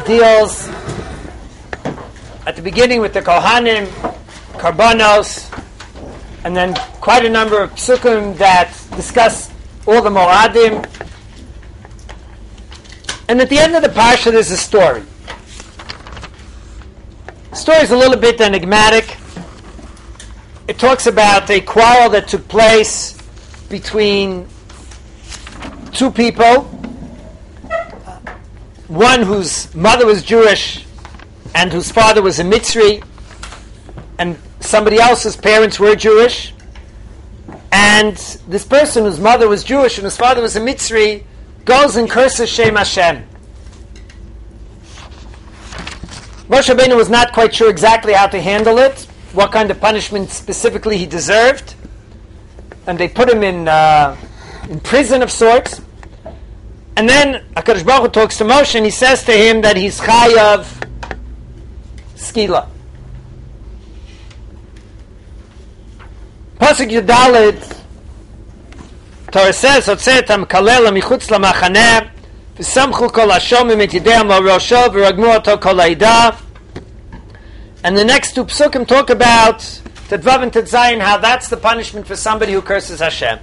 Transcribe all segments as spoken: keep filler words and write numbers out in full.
deals at the beginning with the Kohanim, Karbanos, and then quite a number of psukim that discuss all the Moradim. And at the end of the parsha, there's a story. The story is a little bit enigmatic. It talks about a quarrel that took place between two people, one whose mother was Jewish and whose father was a Mitzri, and somebody else's parents were Jewish, and this person whose mother was Jewish and whose father was a Mitzri goes and curses Shem Hashem. Moshe Rabbeinu was not quite sure exactly how to handle it, what kind of punishment specifically he deserved, and they put him in uh, in prison of sorts. And then HaKadosh Baruch Hu talks to Moshe and he says to him that he's chayav skila. Pasuk Yudalid, Torah says, "Hotzeh et ha'mekalel michutz lamachaneh, v'samchu kol hashomim et yideihem al rosho v'ragmu oto kol ha'ida." And the next two psukim talk about Tedvav and Tedzayin, how that's the punishment for somebody who curses Hashem.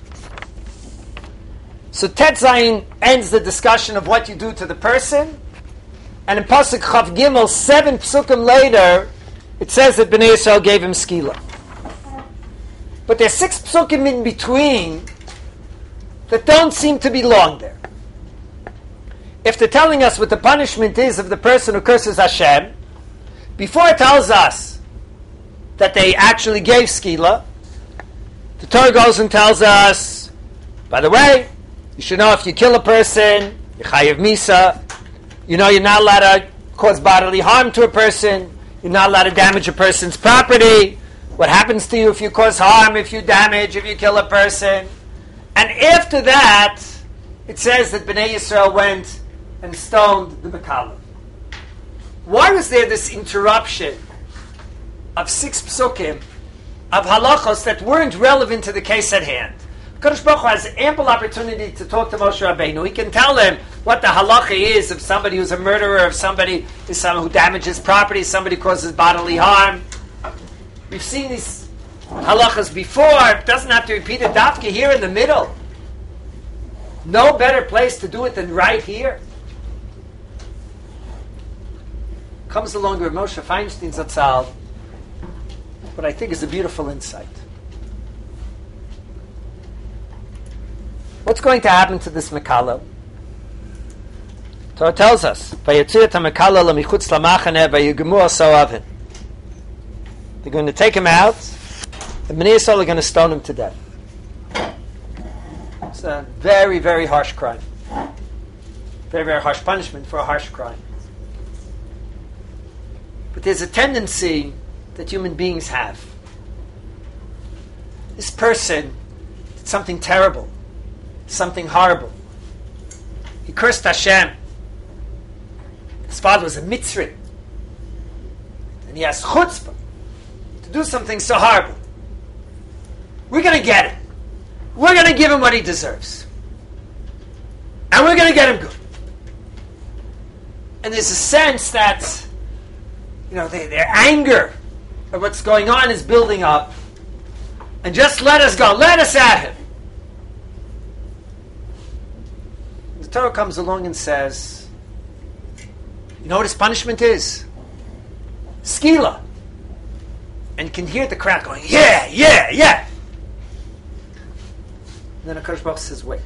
So Tedzayin ends the discussion of what you do to the person, and in Pasuk Chav Gimel, seven psukim later, it says that Bnei Yisrael gave him skila. But there's six psukim in between that don't seem to belong there. If they're telling us what the punishment is of the person who curses Hashem, before it tells us that they actually gave skila, the Torah goes and tells us, by the way, you should know if you kill a person, you're chayav misa, you know you're not allowed to cause bodily harm to a person, you're not allowed to damage a person's property, what happens to you if you cause harm, if you damage, if you kill a person. And after that, it says that Bnei Yisrael went and stoned the Mekalim. Why was there this interruption of six psukim of halachos that weren't relevant to the case at hand? Kadosh Baruch Hu has ample opportunity to talk to Moshe Rabbeinu. He can tell him what the halacha is of somebody who's a murderer, of somebody is someone who damages property, somebody causes bodily harm. We've seen these halachas before. It doesn't have to repeat it. Dafka here in the middle. No better place to do it than right here. Comes along with Moshe Feinstein Zatzal, what I think is a beautiful insight. What's going to happen to this Mekala? Torah tells us, "Vayetzir et haMekala lemichutz lamachaneh vayigemu aso avin." They're going to take him out, and Bnei Yisrael are going to stone him to death. It's a very, very harsh crime. Very, very harsh punishment for a harsh crime. But there's a tendency that human beings have. This person did something terrible, something horrible. He cursed Hashem. His father was a Mitzri. And he has chutzpah to do something so horrible. We're going to get him. We're going to give him what he deserves. And we're going to get him good. And there's a sense that, you know, they, their anger at what's going on is building up. And just let us go. Let us at him. The Torah comes along and says, you know what his punishment is? Skila. And you can hear the crowd going, yeah, yeah, yeah. And then HaKadosh Baruch Hu says, wait.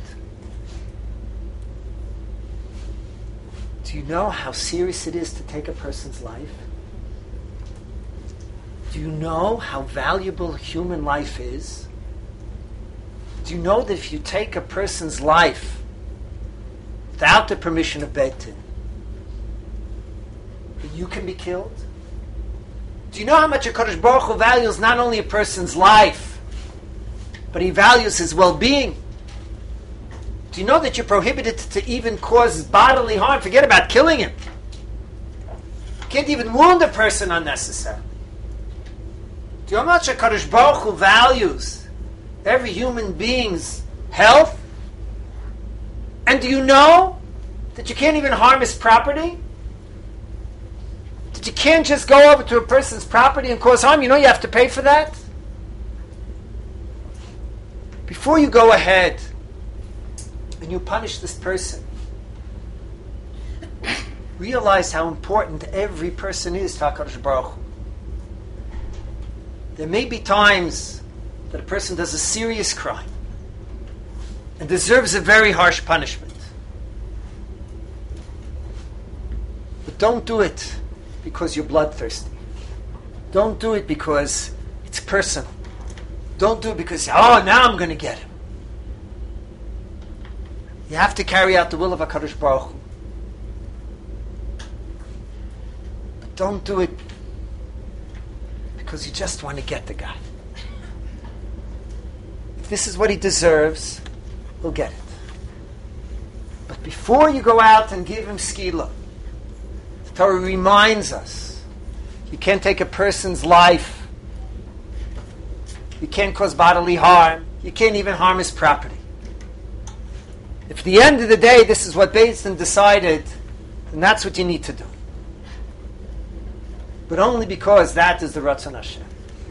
Do you know how serious it is to take a person's life? Do you know how valuable human life is? Do you know that if you take a person's life without the permission of Beit Din, that you can be killed? Do you know how much HaKadosh Baruch Hu values not only a person's life, but he values his well-being? Do you know that you're prohibited to even cause bodily harm? Forget about killing him. You can't even wound a person unnecessarily. Do you know how much HaKadosh Baruch Hu values every human being's health? And do you know that you can't even harm his property? That you can't just go over to a person's property and cause harm. You know you have to pay for that. Before you go ahead and you punish this person, realize how important every person is to HaKadosh Baruch Hu. There may be times that a person does a serious crime and deserves a very harsh punishment. But don't do it because you're bloodthirsty. Don't do it because it's personal. Don't do it because, oh, now I'm going to get him. You have to carry out the will of HaKadosh Baruch Hu. But don't do it because you just want to get the guy. If this is what he deserves, he'll get it. But before you go out and give him skila, the Torah reminds us, you can't take a person's life. You can't cause bodily harm. You can't even harm his property. If at the end of the day this is what Beis Din decided, then that's what you need to do. But only because that is the Ratzon Hashem.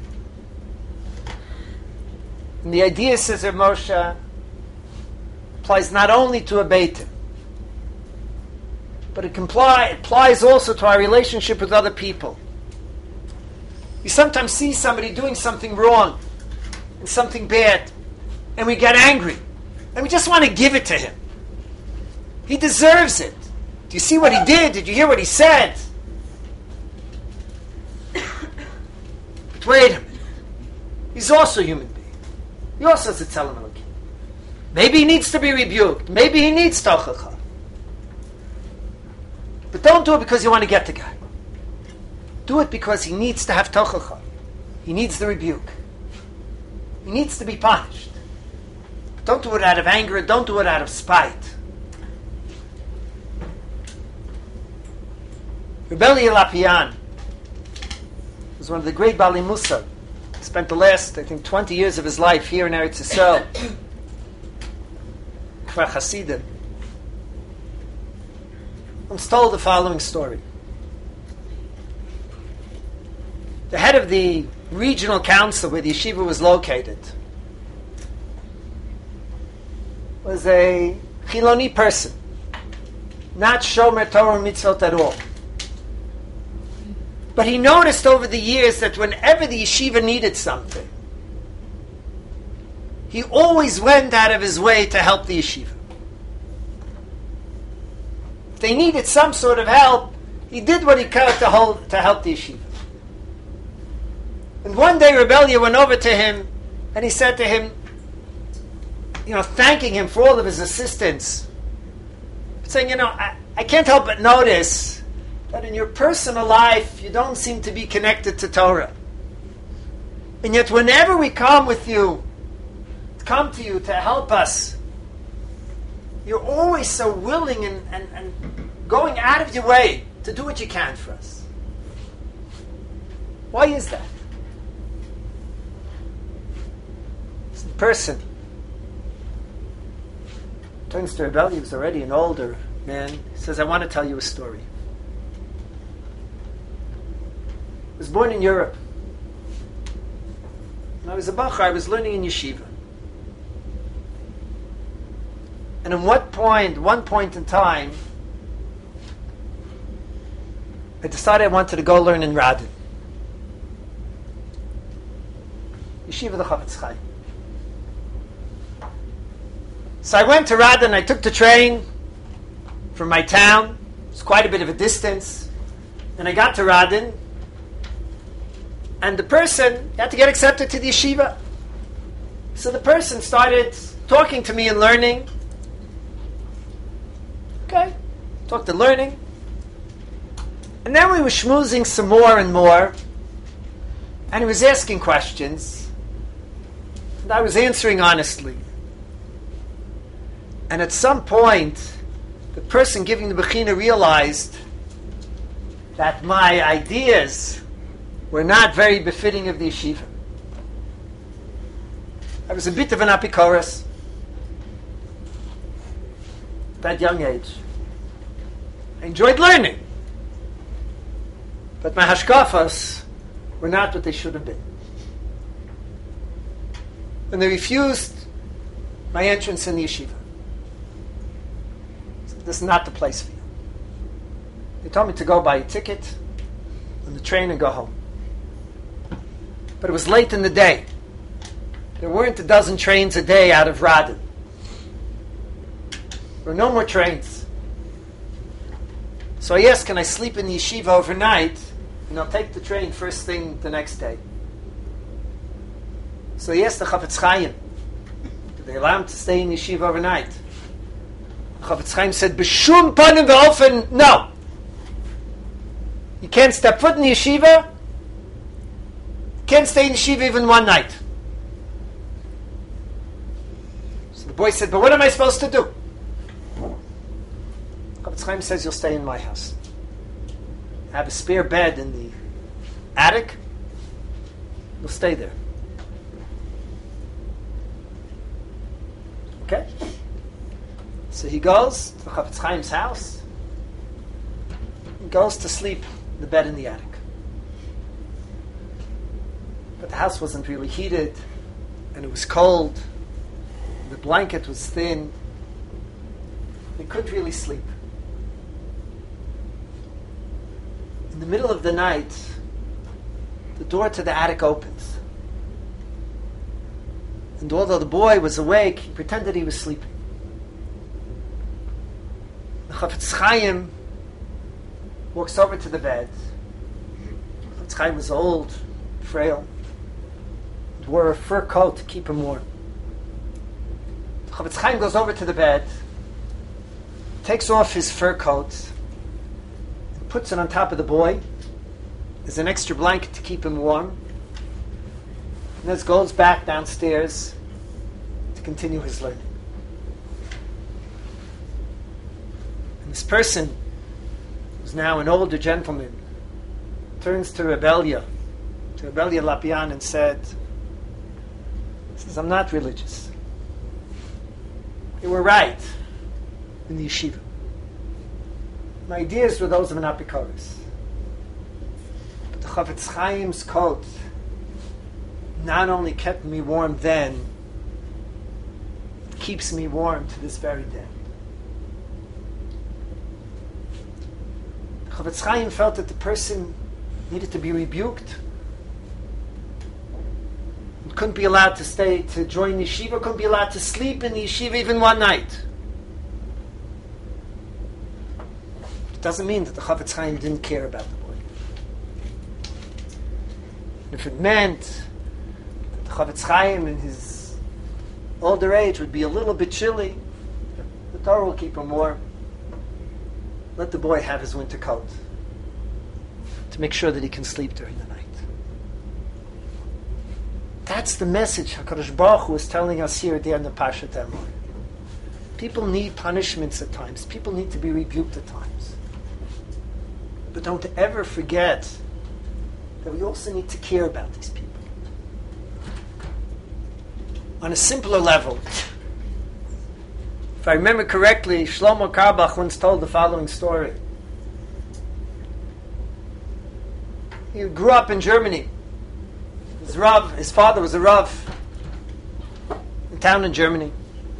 And the idea, says Rav Moshe, applies not only to a Beit Din, but it comply, applies also to our relationship with other people. You sometimes see somebody doing something wrong and something bad, and we get angry, and we just want to give it to him. He deserves it. Do you see what he did? Did you hear what he said? But wait a minute. He's also a human being. He also has a tzelem Elokim. Maybe he needs to be rebuked. Maybe he needs tochacha. But don't do it because you want to get the guy. Do it because he needs to have tochacha. He needs the rebuke. He needs to be punished. But don't do it out of anger. Don't do it out of spite. Rebbe Lapian was one of the great Bali Musa. He spent the last, I think, twenty years of his life here in Eretz Yisrael. Kfar Hasidim. I'm told the following story. The head of the regional council where the yeshiva was located was a Chiloni person, not Shomer Torah Mitzvot at all. But he noticed over the years that whenever the yeshiva needed something, he always went out of his way to help the yeshiva. If they needed some sort of help, he did what he could to, hold, to help the yeshiva. And one day Rebellia went over to him and he said to him, you know, thanking him for all of his assistance, saying, you know, I, I can't help but notice that in your personal life you don't seem to be connected to Torah. And yet whenever we come with you, come to you to help us, you're always so willing and, and, and going out of your way to do what you can for us. Why is that? The person turns to Rebbe, he was already an older man. He says, I want to tell you a story. I was born in Europe. When I was a bachar, I was learning in yeshiva. And at what point, one point in time, I decided I wanted to go learn in Radin. Yeshiva the Chavetz Chaim. So I went to Radin, I took the train from my town. It's quite a bit of a distance. And I got to Radin, and the person had to get accepted to the yeshiva. So the person started talking to me and learning. Okay, talked to learning. And then we were schmoozing some more and more. And he was asking questions. And I was answering honestly. And at some point, the person giving the Bechina realized that my ideas were not very befitting of the yeshiva. I was a bit of an apikoros at that young age. I enjoyed learning. But my hashkafas were not what they should have been. And they refused my entrance in the yeshiva. So this is not the place for you. They told me to go buy a ticket on the train and go home. But it was late in the day. There weren't a dozen trains a day out of Radin. There were no more trains. So I asked, can I sleep in the yeshiva overnight? And I'll take the train first thing the next day. So he asked the Chafetz Chaim, did they allow him to stay in the yeshiva overnight? The Chafetz Chaim said, B'shum panim v'ofen, no. You can't step foot in the yeshiva. You can't stay in the yeshiva even one night. So the boy said, but what am I supposed to do? Chafetz Chaim says, you'll stay in my house. I have a spare bed in the attic. You'll stay there. Okay? So he goes to Chafetz Chaim's house. He goes to sleep in the bed in the attic. But the house wasn't really heated, and it was cold. The blanket was thin. He couldn't really sleep. In the middle of the night, the door to the attic opens. And although the boy was awake, he pretended he was sleeping. The Chafetz Chaim walks over to the bed. The Chafetz Chaim was old, frail, and wore a fur coat to keep him warm. The Chafetz Chaim goes over to the bed, takes off his fur coat, and puts it on top of the boy as an extra blanket to keep him warm. And then goes back downstairs to continue his learning. And this person, who's now an older gentleman, turns to Rebellia, to Rebellia Lapian, and said, says, I'm not religious. They were right in the yeshiva. My ideas were those of an apikoros. But the Chafetz Chaim's coat not only kept me warm then, it keeps me warm to this very day. Chafetz Chaim felt that the person needed to be rebuked. It couldn't be allowed to stay, to join yeshiva, couldn't be allowed to sleep in the yeshiva even one night. It doesn't mean that the Chafetz Chaim didn't care about the boy. If it meant Chafetz Chaim in his older age would be a little bit chilly, the Torah will keep him warm. Let the boy have his winter coat to make sure that he can sleep during the night. That's the message HaKadosh Baruch Hu is telling us here at the end of Parshat Emor. People need punishments at times. People need to be rebuked at times. But don't ever forget that we also need to care about these people. On a simpler level, if I remember correctly, Shlomo Karbach once told the following story. He grew up in Germany. His Rav, his father was a Rav in a town in Germany.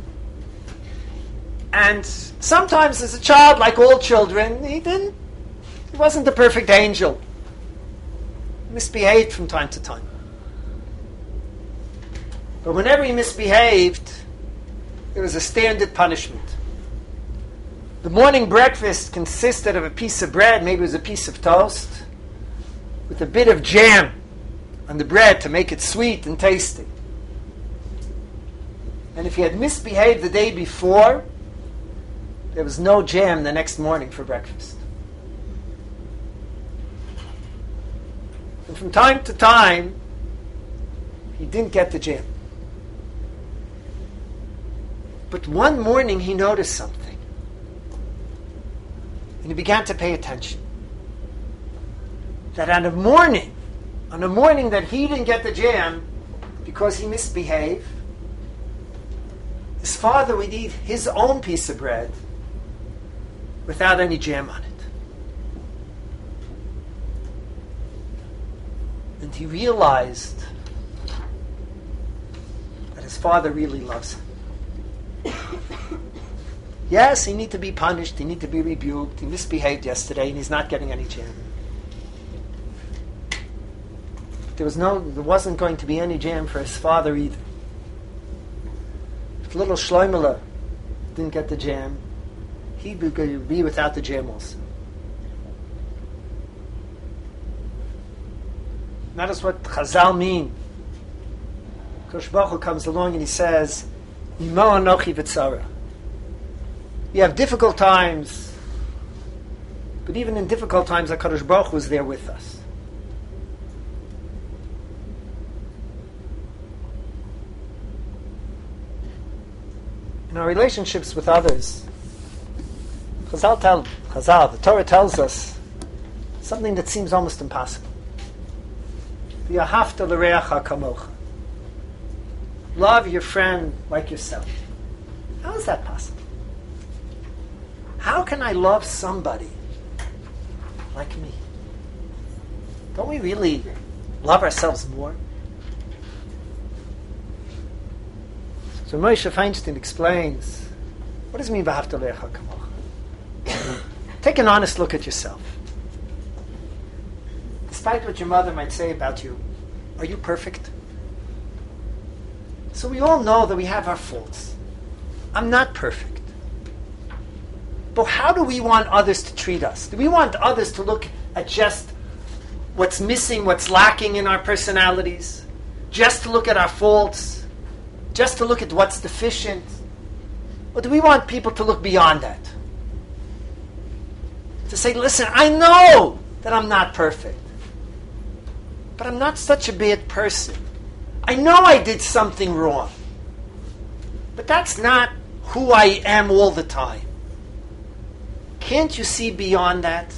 And sometimes as a child, like all children, he didn't, he wasn't the perfect angel. He misbehaved from time to time. But whenever he misbehaved, there was a standard punishment. The morning breakfast consisted of a piece of bread, maybe it was a piece of toast, with a bit of jam on the bread to make it sweet and tasty. And if he had misbehaved the day before, there was no jam the next morning for breakfast. And from time to time, he didn't get the jam. But one morning he noticed something. And he began to pay attention. That on a morning, on a morning that he didn't get the jam because he misbehaved, his father would eat his own piece of bread without any jam on it. And he realized that his father really loves him. Yes, he need to be punished, he need to be rebuked, he misbehaved yesterday and he's not getting any jam. There was no, there wasn't going to be any jam for his father either. If little Shloimele didn't get the jam, he would be without the jam also. Notice what Chazal mean. Kosh Baruch Hu comes along and he says, Imo anochi v'tzara. You have difficult times, but even in difficult times, HaKadosh Baruch Hu is there with us. In our relationships with others, Chazal, tell, Chazal, the Torah tells us something that seems almost impossible. V'yahavta l'reacha kamocha. Love your friend like yourself. How is that possible? How can I love somebody like me? Don't we really love ourselves more? So Moshe Feinstein explains, what does it mean v'yahavta l'reacha kamocha? Take an honest look at yourself. Despite what your mother might say about you, are you perfect? So we all know that we have our faults. I'm not perfect. But how do we want others to treat us? Do we want others to look at just what's missing, what's lacking in our personalities? Just to look at our faults? Just to look at what's deficient? Or do we want people to look beyond that? To say, listen, I know that I'm not perfect. But I'm not such a bad person. I know I did something wrong. But that's not who I am all the time. Can't you see beyond that?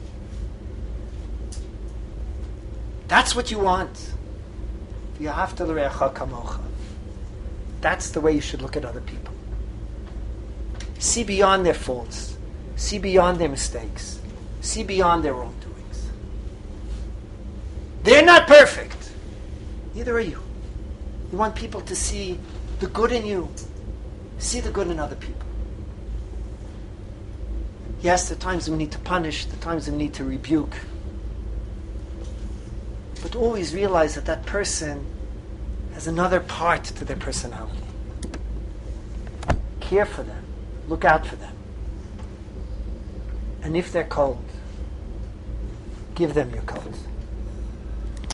That's what you want. V'yahavta l'reacha kamocha. That's the way you should look at other people. See beyond their faults. See beyond their mistakes. See beyond their wrongdoings. They're not perfect. Neither are you. You want people to see the good in you. See the good in other people. Yes, the times we need to punish, the times we need to rebuke. But always realize that that person has another part to their personality. Care for them. Look out for them. And if they're cold, give them your cold.